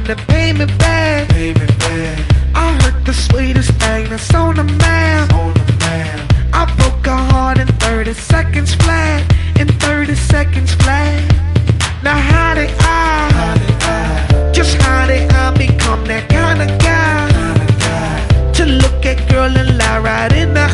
to pay me back. I heard the sweetest thing that's on the map. I broke her heart in 30 seconds flat. In 30 seconds flat. Now how did I, just how did I become that kind of guy to look at girl and lie right in the